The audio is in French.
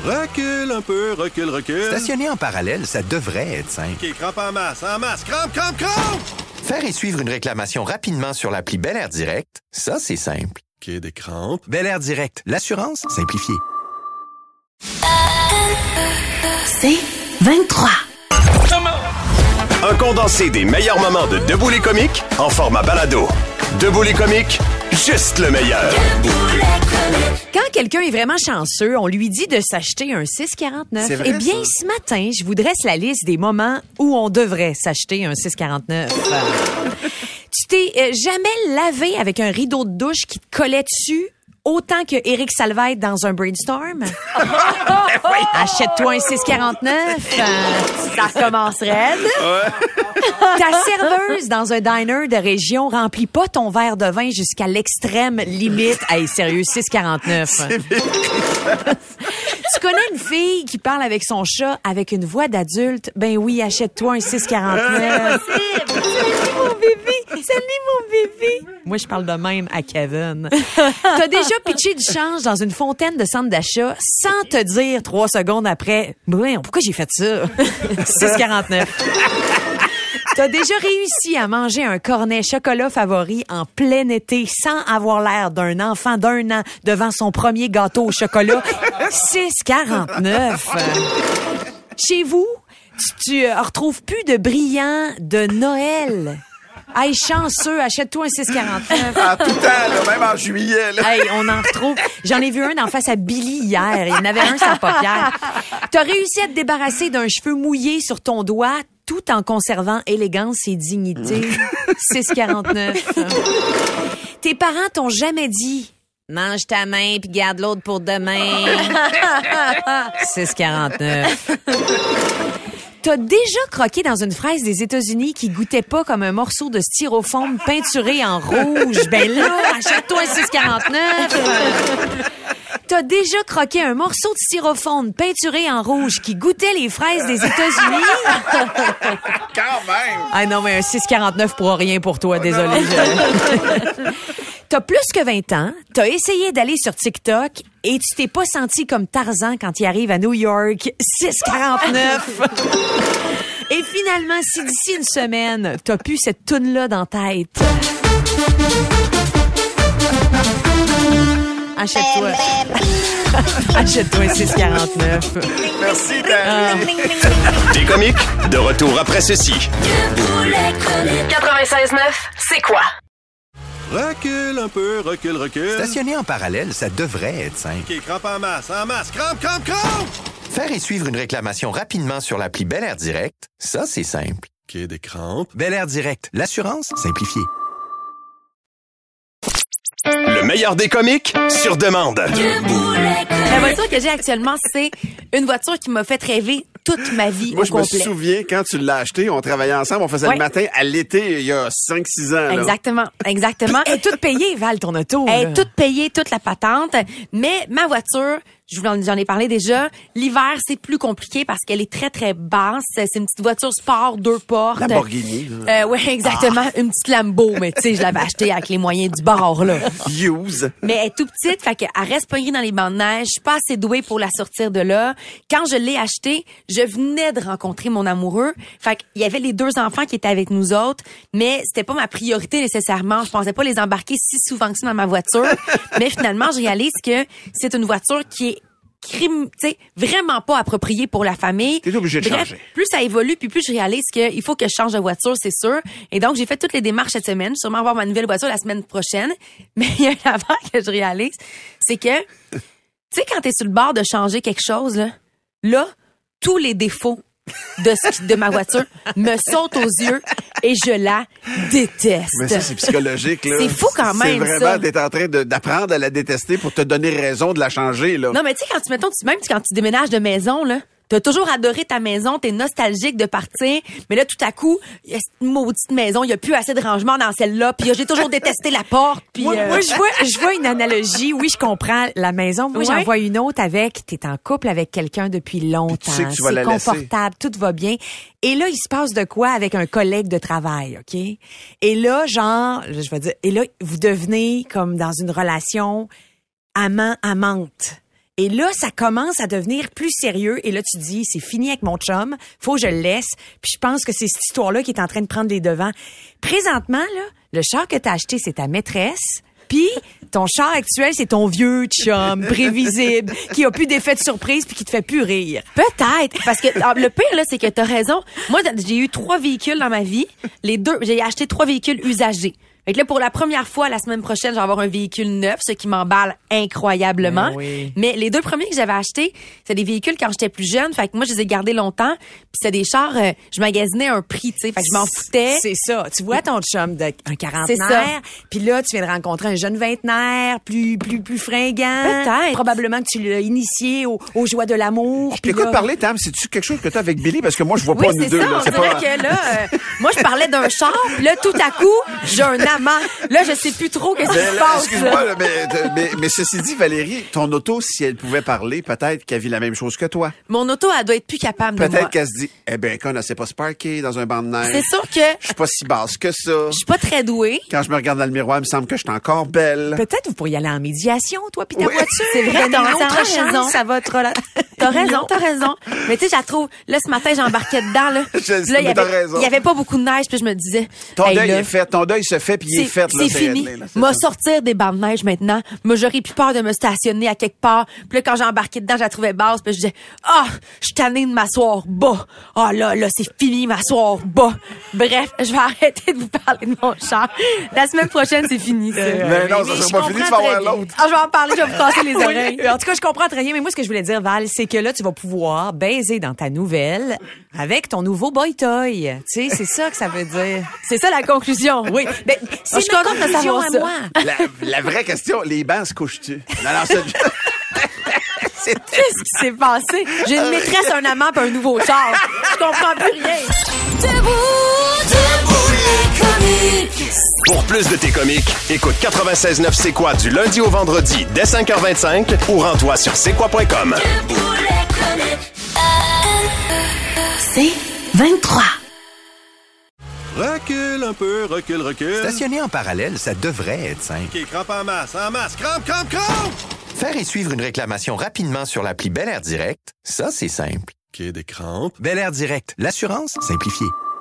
Recule un peu, recule. Stationner en parallèle, ça devrait être simple. OK, crampe en masse, crampe! Faire et suivre une réclamation rapidement sur l'appli Bel Air Direct, ça, c'est simple. OK, des crampes. Bel Air Direct, l'assurance simplifiée. C'est 23. Un condensé des meilleurs moments de Debout les comiques en format balado. Debout les comiques, juste le meilleur. Quand quelqu'un est vraiment chanceux, on lui dit de s'acheter un 6,49. C'est vrai, Eh bien, ça. ce matin, je vous dresse la liste des moments où on devrait s'acheter un 6,49. Tu t'es jamais lavé avec un rideau de douche qui te collait dessus autant que Éric Salvaille dans un brainstorm? Achète-toi un 6,49. Ça commence raide. Ta serveuse dans un diner de région remplit pas ton verre de vin jusqu'à l'extrême limite. Hey, sérieux, 6,49. Tu connais une fille qui parle avec son chat avec une voix d'adulte? Ben oui, achète-toi un 6,49. Salut mon bébé. Moi, je parle de même à Kevin. T'as déjà pitché du change dans une fontaine de centre d'achat sans te dire 3 secondes après, pourquoi j'ai fait ça? 6,49. T'as déjà réussi à manger un cornet chocolat favori en plein été sans avoir l'air d'un enfant d'1 an devant son premier gâteau au chocolat. 6,49. Chez vous, tu retrouves plus de brillants de Noël. Hey, chanceux, achète-toi un 6,49. Ah, tout le temps, là, même en juillet. Là. Hey, on en retrouve. J'en ai vu un d'en face à Billy hier. Il y en avait un sans paupières. T'as réussi à te débarrasser d'un cheveu mouillé sur ton doigt tout en conservant élégance et dignité. 6,49. Tes parents t'ont jamais dit « Mange ta main puis garde l'autre pour demain. » 6,49. T'as déjà croqué dans une fraise des États-Unis qui goûtait pas comme un morceau de styrofoam peinturé en rouge. Ben là, achète-toi un 6,49. T'as déjà croqué un morceau de styrofoam peinturé en rouge qui goûtait les fraises des États-Unis? Quand même! Ah non, mais un 6,49 pour rien pour toi, désolé. T'as plus que 20 ans, t'as essayé d'aller sur TikTok et tu t'es pas senti comme Tarzan quand il arrive à New York. 6,49. Et finalement, si d'ici une semaine, t'as plus cette toune-là dans ta tête. Achète-toi. Achète-toi un 6,49. Merci, Dan. Les comiques, de retour après ceci. 96.9, c'est quoi? Recule un peu, recule. Stationner en parallèle, ça devrait être simple. OK, crampe en masse, crampe! Faire et suivre une réclamation rapidement sur l'appli Bel Air Direct, ça, c'est simple. OK, des crampes. Bel Air Direct, l'assurance simplifiée. Le meilleur des comiques, sur demande. La voiture que j'ai actuellement, c'est une voiture qui m'a fait rêver toute ma vie Moi, au je me complet. souviens, quand tu l'as acheté, on travaillait ensemble, on faisait Ouais. le matin à l'été, il y a 5-6 ans. Là. Exactement. Elle est toute payée, Val, ton auto. Elle là. est toute payée, toute la patente. Mais ma voiture, j'en ai parlé déjà, l'hiver, c'est plus compliqué parce qu'elle est très, très basse. C'est une petite voiture sport, 2 portes. Lamborghini. là. Ouais, exactement. Une petite Lambo, mais tu sais, je l'avais achetée avec les moyens du bord, là. Use. Mais elle est tout petite, fait qu'elle reste pognée dans les bancs de neige. Je suis pas assez douée pour la sortir de là. Quand je l'ai achetée, je venais de rencontrer mon amoureux. Fait qu'il y avait les 2 enfants qui étaient avec nous autres, mais c'était pas ma priorité nécessairement. Je pensais pas les embarquer si souvent que ça dans ma voiture. Mais finalement, je réalise que c'est une voiture qui est vraiment pas appropriée pour la famille. T'es obligé de changer. Plus ça évolue, puis plus je réalise qu'il faut que je change de voiture, c'est sûr. Et donc, j'ai fait toutes les démarches cette semaine. Je vais sûrement avoir ma nouvelle voiture la semaine prochaine. Mais il y a une affaire que je réalise, c'est que, tu sais, quand t'es sur le bord de changer quelque chose, là, tous les défauts de ma voiture me sautent aux yeux et je la déteste. Mais ça, c'est psychologique. Là. C'est fou quand même, C'est vraiment ça. d'être en train d'apprendre à la détester pour te donner raison de la changer. Là. Non, mais tu sais, quand tu déménages de maison, là, t'as toujours adoré ta maison, t'es nostalgique de partir, mais là, tout à coup, il y a cette maudite maison, il y a plus assez de rangement dans celle-là, puis j'ai toujours détesté la porte, puis... Moi, je vois une analogie. Oui, je comprends la maison. Moi, Ouais. j'en vois une autre avec, t'es en couple avec quelqu'un depuis longtemps. Puis tu sais que tu vas la c'est laisser. confortable, tout va bien. Et là, il se passe de quoi avec un collègue de travail, OK? Et là, je vais dire, et là, vous devenez comme dans une relation amant-amante. Et là, ça commence à devenir plus sérieux. Et là, tu te dis, c'est fini avec mon chum. Faut que je le laisse. Puis je pense que c'est cette histoire-là qui est en train de prendre les devants. Présentement, là, le char que t'as acheté, c'est ta maîtresse. Puis ton char actuel, c'est ton vieux chum prévisible qui a plus d'effet de surprise puis qui te fait plus rire. Peut-être, parce que le pire là, c'est que t'as raison. Moi, j'ai eu 3 véhicules dans ma vie. J'ai acheté 3 véhicules usagés. Fait que là, pour la première fois, la semaine prochaine, je vais avoir un véhicule neuf, ce qui m'emballe incroyablement. Ben oui. Mais les 2 premiers que j'avais achetés, c'est des véhicules quand j'étais plus jeune. Fait que moi, je les ai gardés longtemps. Puis c'est des chars, je magasinais un prix, tu sais. Fait que je m'en foutais. C'est ça. Tu vois ton chum d'un C'est ça. quarantenaire, puis là, tu viens de rencontrer un jeune vingtenaire, plus fringant. Peut-être. Probablement que tu l'as initié aux joies de l'amour. Je puis t'écoute là- parler, Tam. C'est-tu quelque chose que t'as avec Billy? Parce que moi, je vois Oui, pas nous c'est deux. ça. là. On dirait que là, moi, je parlais d'un char, puis là, tout à coup, j'ai un amant. Là, je sais plus trop qu'est-ce qui Mais se là, passe. excuse-moi, là. là, mais ceci dit, Valérie, ton auto, si elle pouvait parler, peut-être qu'elle vit la même chose que toi. Mon auto, elle doit être plus capable de moi. Peut-être qu'elle se dit, eh ben, qu'on ne sait pas se parker dans un banc de neige. C'est sûr que Je suis pas si basse que ça. je suis pas très douée. Quand je me regarde dans le miroir, il me semble que je suis encore belle. Peut-être vous pourriez aller en médiation, toi, puis ta Oui. voiture. C'est vrai, Donner t'as une autre entièrement raison. chance à votre relation. T'as raison. Mais tu sais, je la trouve, là, ce matin, j'embarquais dedans, là. Je sais, Puis là, mais t'as raison. il y avait pas beaucoup de neige, puis je me disais. Ton hey, deuil là, est fait. Ton deuil se fait, puis il est fait. là, C'est fini. réglé, là, c'est M'a ça. sortir des bancs de neige maintenant. Moi, j'aurais plus peur de me stationner à quelque part. Puis là, quand j'ai embarqué dedans, je la trouvais basse. Puis je disais, je suis tannée de m'asseoir bas. Là, c'est fini, m'asseoir bas. Bref, je vais arrêter de vous parler de mon char. La semaine prochaine, c'est fini, ça. Mais non, ça je sera pas fini, tu comprends vas avoir très bien. l'autre. Je vais en parler, je vais me casser les oreilles. En tout cas, je comprends très bien, mais moi, ce que je voulais dire, Val, c'est que là, tu vas pouvoir baiser dans ta nouvelle avec ton nouveau boy toy. Tu sais, c'est ça que ça veut dire. C'est ça la conclusion. Oui. Ben, c'est je suis ma contente de conclusion savoir à ça. moi. La vraie question, les bancs se couchent-tu? Non, c'est... Qu'est-ce qui s'est passé? J'ai une maîtresse, un amant puis un nouveau char. Je comprends plus rien. Pour plus de tes comiques, écoute 96.9 C'est quoi du lundi au vendredi dès 5h25 ou rends-toi sur c'est quoi.com. C'est 23. Recule un peu, recule. Stationner en parallèle, ça devrait être simple. OK, crampe en masse, crampe! Faire et suivre une réclamation rapidement sur l'appli Bel Air Direct, ça, c'est simple. OK, des crampes. Bel Air Direct, l'assurance simplifiée.